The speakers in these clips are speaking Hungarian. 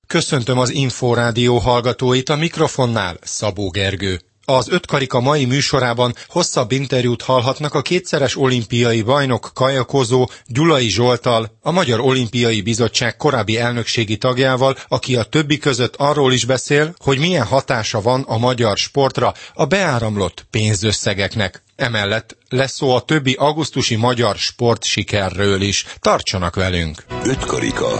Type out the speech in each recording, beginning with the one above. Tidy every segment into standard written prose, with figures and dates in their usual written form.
Köszöntöm az Inforádió hallgatóit, a mikrofonnál Szabó Gergő. Az Ötkarika mai műsorában hosszabb interjút hallhatnak a kétszeres olimpiai bajnok kajakozó Gyulai Zsolttal, a Magyar Olimpiai Bizottság korábbi elnökségi tagjával, aki a többi között arról is beszél, hogy milyen hatása van a magyar sportra a beáramlott pénzösszegeknek. Emellett lesz szó a többi augusztusi magyar sportsikerről is. Tartsanak velünk! Ötkarika.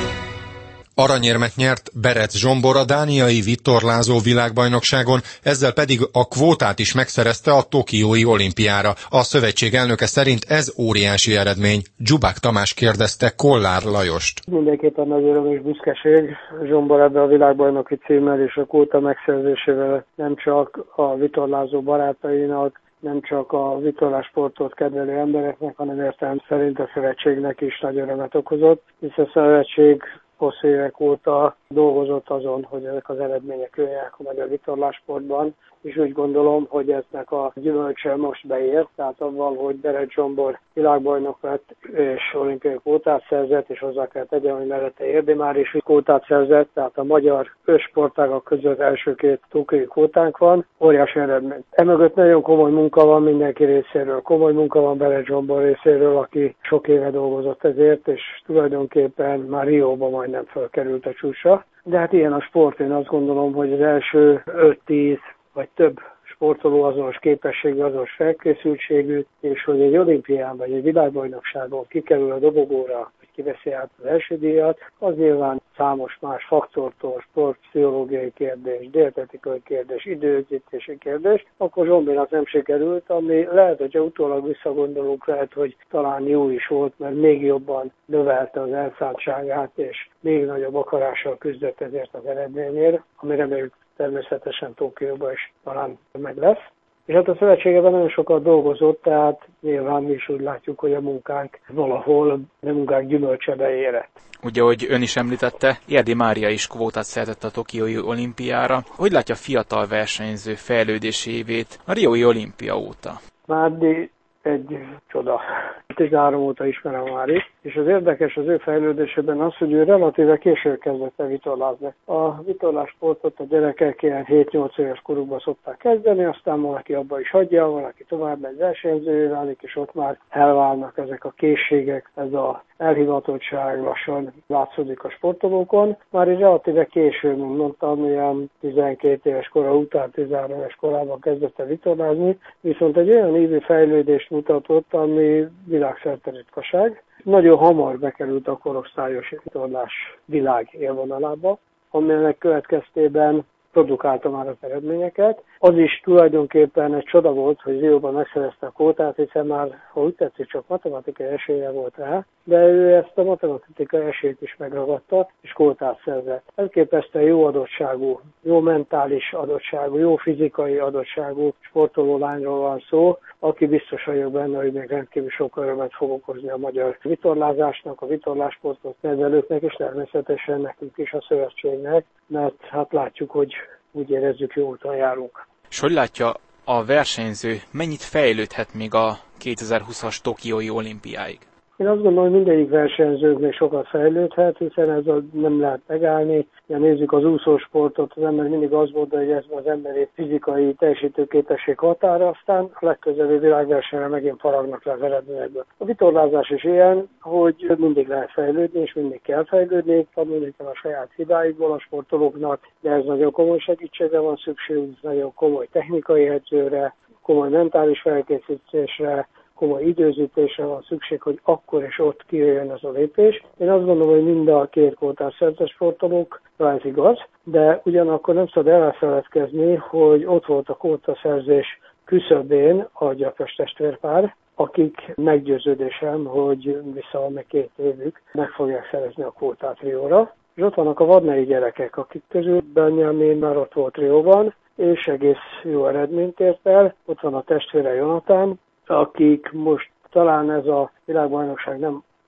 Aranyérmet nyert Berec Zsombor a dániai vitorlázó világbajnokságon, ezzel pedig a kvótát is megszerezte a tokiói olimpiára. A szövetség elnöke szerint ez óriási eredmény. Dzsubák Tamás kérdezte Kollár Lajost. Mindenképpen nagy öröm és büszkeség Zsombor ebbe a világbajnoki címmel és a kvóta megszerzésével nem csak a vitorlázó barátainak, nem csak a vitorlásportot kedvelő embereknek, hanem értelem szerint a szövetségnek is nagy örömet okozott, hisz a szövetség hosszú évek óta dolgozott azon, hogy ezek az eredmények jöjjenek a magyar vitorlásportban, és úgy gondolom, hogy eznek a gyümölcse most beért, tehát avval, hogy Berec Zsombor világbajnok lett és olimpiai kvótát szerzett, és hozzá kell tegyem, hogy mellette Érdi már is kvótát szerzett, tehát a magyar 5 sportágak között első 2 tokiói kvótánk van, óriási eredmény. Emögött nagyon komoly munka van mindenki részéről, komoly munka van Berec Zsombor részéről, aki sok éve dolgozott ezért, és tulajdonképpen már Rióba majdnem felkerült a csúcsra. De hát ilyen a sport, én azt gondolom, hogy az első 5-10 vagy több sportoló azonos képességű, azonos felkészültségű, és hogy egy olimpián vagy egy világbajnokságon kikerül a dobogóra, vagy kiveszi át az első díjat, az nyilván számos más faktortól, sportpszichológiai kérdés, dietetikai kérdés, időzítési kérdés, akkor Zsombinak nem sikerült, ami lehet, hogyha utólag visszagondolunk, lehet, hogy talán jó is volt, mert még jobban növelte az elszántságát, és még nagyobb akarással küzdött ezért az eredményért, ami reméljük természetesen Tokióban is talán meg lesz. És hát a szövetségében nagyon sokat dolgozott, tehát nyilván mi is úgy látjuk, hogy a munkánk valahol, a munkánk gyümölcse beérett. Ugye, ahogy ön is említette, Érdi Mária is kvótát szerzett a tokiói olimpiára. Hogy látja fiatal versenyző fejlődési évét a riói olimpia óta? Márdi egy csoda. 13 óta ismerem már is, és az érdekes az ő fejlődésében az, hogy ő relatíve későn kezdett el vitorlázni. A vitorlásportot a gyerekek ilyen 7-8 éves korukban szokták kezdeni, aztán valaki abba is hagyja, valaki tovább megy versenyzővé válik, és ott már elválnak ezek a készségek, ez az elhivatottság lassan látszódik a sportolókon. Már így relatíve későn, mint mondtam, ilyen 12 éves kora után, 13 éves korában kezdett el vitorlázni, viszont egy olyan ívű fejlődést mutatott, ami világszerte ritkaság. Nagyon hamar bekerült a korosztályos vitorlás világ élvonalába, aminek következtében produkálta már az eredményeket. Az is tulajdonképpen egy csoda volt, hogy Rióban megszerezte a kvótát, hiszen már, ha úgy tetszik, csak matematikai esélye volt rá, de ő ezt a matematikai esélyt is megragadta, és kvótát szerzett. Elképesztően jó adottságú, jó mentális adottságú, jó fizikai adottságú sportoló lányról van szó, aki biztos vagyok benne, hogy még rendkívül sok örömet fog okozni a magyar vitorlázásnak, a vitorlásportot nevelőknek, és természetesen nekünk is a szövetségnek, mert hát látjuk, hogy úgy érezzük, jó úton járunk. És hogy látja a versenyző, mennyit fejlődhet még a 2020-as tokiói olimpiáig? Én azt gondolom, hogy mindegyik versenyzők még sokat fejlődhet, hiszen ez nem lehet megállni. Ja, nézzük az úszósportot, az ember mindig azt mondja, hogy ez az emberi fizikai teljesítőképesség határa, aztán a legközelebbi világversenyre megint faragnak le az eredményekből. A vitorlázás is ilyen, hogy mindig lehet fejlődni, és mindig kell fejlődni, tanulni kell a saját hibáikból a sportolóknak, de ez nagyon komoly segítségre van szükség, nagyon komoly technikai edzőre, komoly mentális felkészítésre, komoly időzítésre van szükség, hogy akkor és ott kijöjjön ez a lépés. Én azt gondolom, hogy mind a 2 kvótás szerzett sportolókra ez igaz, de ugyanakkor nem szabad elfeledkezni, hogy ott volt a kvótaszerzés küszöbén a Gyakras testvérpár, akik meggyőződésem, hogy vissza még 2 évük meg fogják szerezni a kvótát Rióra. És ott vannak a vadnai gyerekek, akik közül Benjamin már ott volt Rióban, és egész jó eredményt ért el. Ott van a testvére Jonathan, akik most talán ez a világbajnokság nem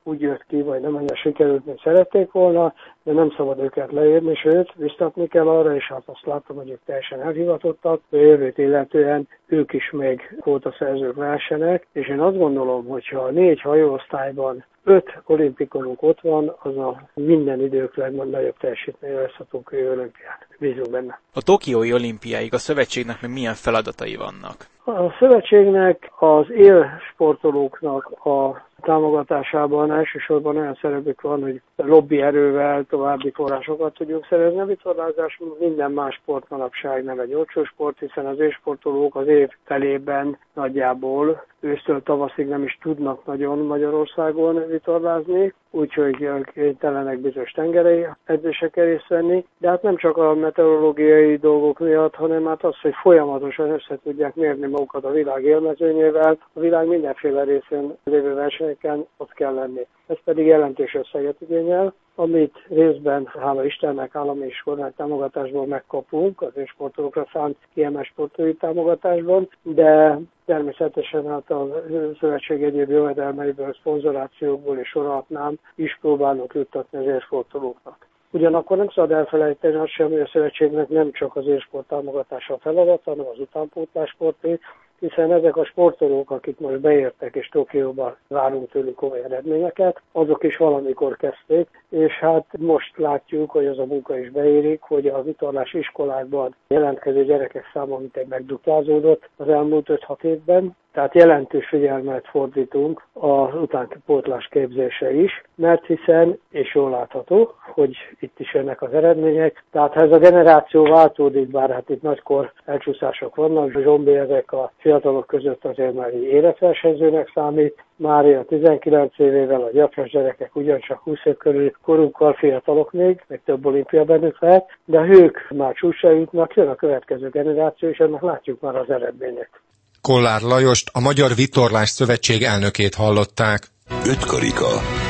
úgy jött ki, vagy nem annyira sikerült, mint szerették volna, de nem szabad őket leírni, sőt, biztatni kell arra, és hát azt látom, hogy ők teljesen elhivatottak, a jövőt illetően ők is még kvótaszerzők versenek, és én azt gondolom, hogyha a 4 hajóosztályban 5 olimpikonunk ott van, az a minden idők legnagyobb teljesítménye lesz a tokiói olimpián. Bízunk benne. A tokiói olimpiáig a szövetségnek még milyen feladatai vannak? A szövetségnek az élsportolóknak a támogatásában elsősorban olyan szerepük van, hogy lobby erővel további forrásokat tudjuk szerezni. A vitorlázás minden más sport manapság nem egy olcsó sport, hiszen az élsportolók az év felében nagyjából ősztől tavaszig nem is tudnak nagyon Magyarországon vitorlázni, úgyhogy kénytelenek bizonyos tengeri edzéseken részt venni. De hát nem csak a meteorológiai dolgok miatt, hanem hát az, hogy folyamatosan össze tudják mérni magukat a világ élmezőnyével, a világ mindenféle részén lévő versenyeken ott kell lenni. Ez pedig jelentős összeget igényel, amit részben, hála Istennek, állami és kormány támogatásból megkapunk, az sportolókra szánt kiemelt sportolói támogatásban, de természetesen hát a szövetség egyéb jövedelmeiből, szponzorációkból és sorolhatnám is próbálunk juttatni az élsportolóknak. Ugyanakkor nem szabad elfelejteni azt sem, hogy a szövetségnek nem csak az élsport támogatása a feladat, hanem az utánpótlássporté, hiszen ezek a sportolók, akik most beértek és Tokióba várunk tőlük komoly eredményeket, azok is valamikor kezdték, és hát most látjuk, hogy az a munka is beérik, hogy a vitorlás iskolákban jelentkező gyerekek száma mintegy megduplázódott az elmúlt 5-6 évben, tehát jelentős figyelmet fordítunk az utánpótlás képzése is, mert hiszen, és jól látható, hogy itt is jönnek az eredmények, tehát ha ez a generáció váltódik, bár hát itt nagykor elcsúszások vannak, Zsombi ezek a fiatalok között azért már érett versenyzőnek számít, Mária 19 évével, a gyapjas gyerekek ugyancsak 20 év körül korukkal fiatalok még több olimpia bennük lehet, de ők már csúcsra jutnak, jön a következő generáció, és ennek látjuk már az eredmények. Kollár Lajost, a Magyar Vitorlás Szövetség elnökét hallották. 5 karika.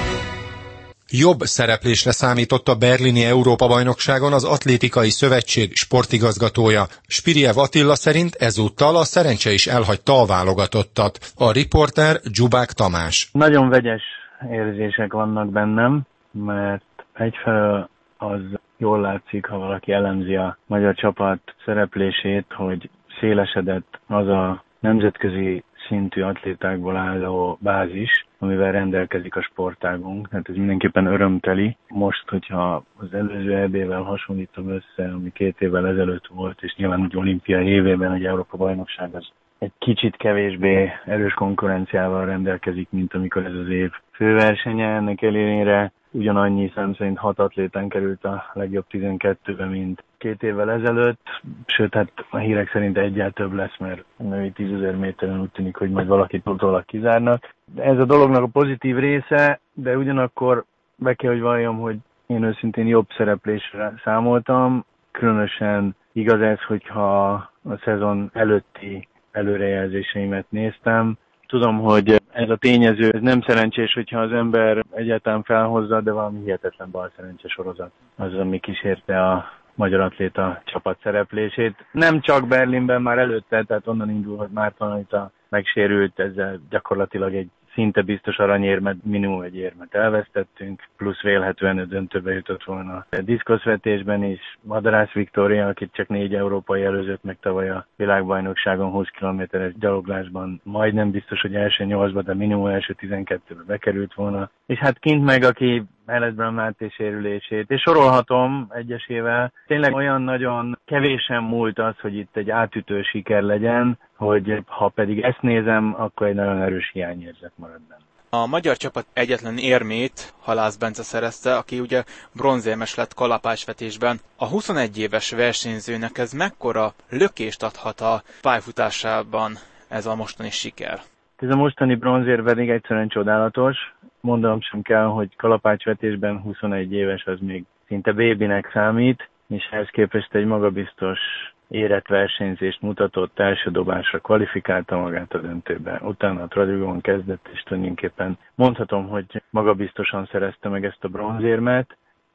Jobb szereplésre számított a berlini Európa-bajnokságon az Atlétikai Szövetség sportigazgatója. Spiriev Attila szerint ezúttal a szerencse is elhagyta a válogatottat. A riporter Dzsubák Tamás. Nagyon vegyes érzések vannak bennem, mert egyfelől az jól látszik, ha valaki elemzi a magyar csapat szereplését, hogy szélesedett az a nemzetközi szintű atlétákból álló bázis, amivel rendelkezik a sportágunk. Hát ez mindenképpen örömteli. Most, hogyha az előző EB-vel hasonlítom össze, ami 2 évvel ezelőtt volt, és nyilván úgy olimpiai évében, hogy Európa-bajnokság az egy kicsit kevésbé erős konkurenciával rendelkezik, mint amikor ez az év főversenye. Ennek ellenére ugyanannyi szám szerint 6 atlétán került a legjobb 12-be, mint 2 évvel ezelőtt, sőt, hát a hírek szerint egyáltalán több lesz, mert a női 10.000 méteren úgy tűnik, hogy majd valakit utólag kizárnak. Ez a dolognak a pozitív része, de ugyanakkor be kell, hogy valljam, hogy én őszintén jobb szereplésre számoltam. Különösen igaz ez, hogyha a szezon előtti előrejelzéseimet néztem. Tudom, hogy ez a tényező ez nem szerencsés, hogyha az ember egyáltalán felhozza, de valami hihetetlen balszerencse sorozat az, ami kísérte a magyar atléta csapat szereplését. Nem csak Berlinben, már előtte, tehát onnan indul, hogy Márton Anita megsérült, ezzel gyakorlatilag egy szinte biztos aranyérmet, minimum egy érmet elvesztettünk, plusz vélhetően a döntőbe jutott volna a diszkoszvetésben is. Madarász Viktória, akit csak 4 európai előzött meg tavaly a világbajnokságon 20 kilométeres gyaloglásban, majdnem biztos, hogy első 8-ba, de minimum első 12-be bekerült volna. És hát kint meg, aki Mellett Máté sérülését, és sorolhatom egyesével. Tényleg olyan nagyon kevésen múlt az, hogy itt egy átütő siker legyen, hogy ha pedig ezt nézem, akkor egy nagyon erős hiányérzet marad benne. A magyar csapat egyetlen érmét Halász Bence szerezte, aki ugye bronzérmes lett kalapácsvetésben. A 21 éves versenyzőnek ez mekkora lökést adhat a pályafutásában ez a mostani siker? Ez a mostani bronzér pedig egyszerűen csodálatos. Mondanom sem kell, hogy kalapácsvetésben 21 éves az még szinte bébinek számít, és ehhez képest egy magabiztos érett versenyzést mutatott, első dobásra kvalifikálta magát a döntőbe. Utána a Tradigón kezdett, és tulajdonképpen mondhatom, hogy magabiztosan szerezte meg ezt a bronzérmet.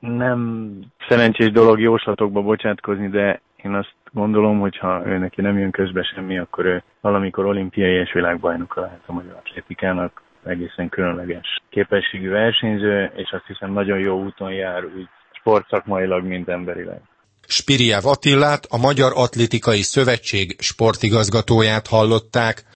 Nem szerencsés dolog jóslatokba bocsátkozni, de én azt gondolom, hogy ha ő neki nem jön közbe semmi, akkor ő valamikor olimpiai és világbajnoka lehet a magyar atlétikának. egészen különleges képességű versenyző, és azt hiszem nagyon jó úton jár úgy sportszakmailag, mint emberileg. Spiriáv Attilát, a Magyar Atlétikai Szövetség sportigazgatóját hallották.